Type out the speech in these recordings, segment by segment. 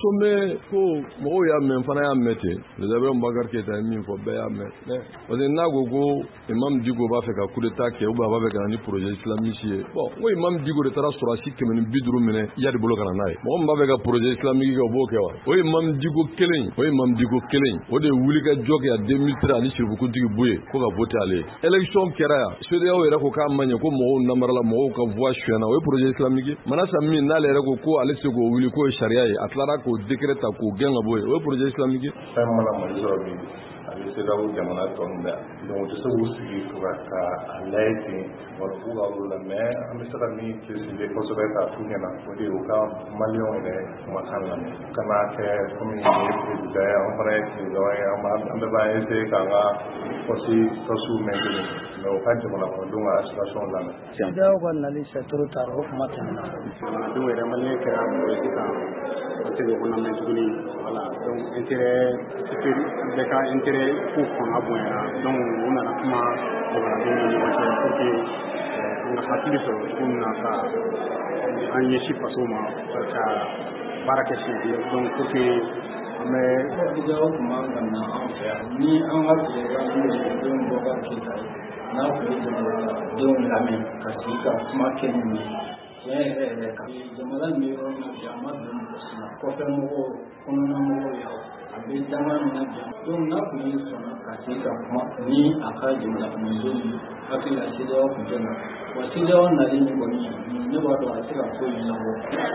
sommet ko mɔgɔw y'a mɛn fana y'a mɛn ten Réservoir Boubacar Keïta ye min fɔ bɛɛ y'a mɛn parce que n'a ko Imam Dicko b'a fɛ ka coup d'état kɛ ou bien a b'a fɛ ka na ni projet islamiste ye bon n ko Imam Dicko de taara sɔrɔdasi 150 minɛ Iyadi bolo ka na n'a ye mɔgɔ min b'a fɛ ka projet islamique kɛ o b'o kɛ wa o Imam Dicko kelen o de wuli ka jɔ kɛ a 2013 ani Cherifu-Kuntigi Buye ko ka voter ale ye élection kɛra yan CEDEAO yɛrɛ ko k'a ma ɲɛ ko mɔgɔw namarala mɔgɔw ka voix suyana o ye projet islamique Manasa min n'ale yɛrɛ ko ale se k'o wuli k'o ye sariya ye a tilara k'o décret ta k'o gɛn ka bɔ ye o ye projet islamique fɛn mana Mali sɔrɔ bi a bɛ CEDEAO jamana tɔ ninnu bɛɛ donc u tɛ se k'u sigi ka a layɛ ten wala k'u ka wolo la mais an bɛ se ka min préciser kosɛbɛ k'a f'u ɲɛna o de ye u ka maliyɛnw yɛrɛ kumakan lamɛn kana kɛ komi nin ye président ye an fana ye président ye an bɛɛ b'a essayer k'an ka poste maintenir mais u ka jamana kɔnɔdenw ka situation lamɛn. CEDEAO ka nali c'est trop tard o kuma tɛmɛna. Jamanadenw yɛrɛ maliyɛn kɛra mɔgɔ ye sisan o tɛ k'o lamɛn tuguni voilà donc intérêt bɛɛ ka intérêt ko fanga bonyana donc u nana kuma jamanadenw ni ɲɔgɔn cɛ pour que an ka hakili sɔrɔ cogo min na ka an ɲɛsin faso ma ka baara kɛ sen fɛ donc pour que an bɛ CEDEAO kuma ka na an fɛ yan ni an ka président Réservoir Boubacar Keïta n'a tun ye jamanadenw lamɛn ka sigi ka kuma kɛ nin ye tiɲɛ yɛrɛ kan jamana min yɔrɔ min na bi a ma don mɔgɔ si la kɔfɛ mɔgɔw kɔnɔna mɔgɔw y'a a bɛ danga min na jan donc n'a tun ye sɔnna ka sigi ka kuma ni a ka jamana kɔnɔdenw ye hakili la CEDEAO tun tɛ na wa CEDEAO nali ni kɔni ne b'a dɔn a tɛ se ka foyi ɲɛnabɔ.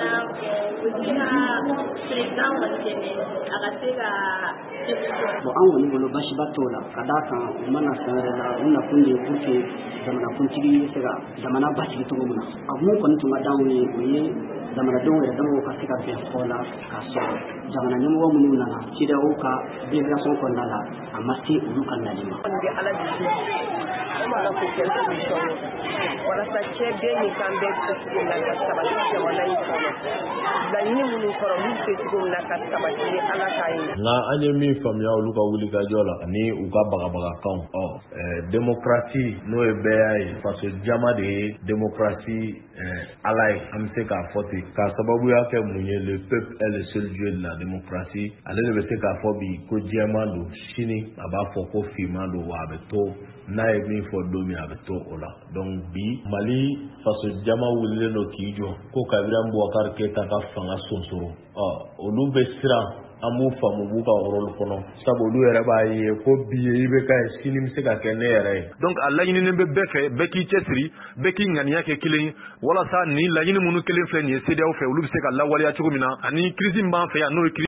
Bon an kɔni bolo basiba t'o la ka d'a kan u mana fɛn wɛrɛ la u nakun de ye pour que jamanakuntigi bɛ se ka jamana basigi cogo min na a mun kɔni tun ka d'anw ye o ye jamanadenw yɛrɛ damaw ka se ka bɛn fɔ la k'a sɔrɔ jamana ɲɛmɔgɔ minnu nana CEDEAO ka délégation kɔnɔna la a ma se olu ka nali ma. walasa cɛ bɛɛ ni kan bɛɛ fɛ cogo min na ka sabati jamana in kɔnɔ laɲini minnu kɔrɔ olu fɛ cogo min na ka sabati ni ala k'a ye. Nka an ye min faamuya olu ka wulikajɔ la ani u ka bagabagakanw démocratie n'o ye bɛɛ y'a ye faso jama de ye démocratie ala ye an bɛ se k'a fɔ ten k'a sababuya kɛ mun ye le peuple est le seul dieu de la démocratie ale de bɛ se k'a fɔ bi ko jɛman don sini a b'a fɔ ko finman don wa a bɛ to n'a ye min fɔ don min a bɛ to o la donc bi Mali faso jama wulilen don k'i jɔ ko Kabila Boubacar Keïta ka fanga sonsoro olu bɛ siran an b'u faamu b'u ka rôle kɔnɔ sabu olu yɛrɛ b'a ye ko bi ye i bɛ ka ye sini bɛ se ka kɛ ne yɛrɛ ye donc a laɲininen bɛ bɛɛ fɛ bɛɛ k'i cɛsiri bɛɛ k'i ŋaniya kɛ kelen ye walasa nin laɲini minnu kelen filɛ nin ye CEDEAO fɛ olu bɛ se ka lawaleya cogo min na ani crise min b'an fɛ yan n'o ye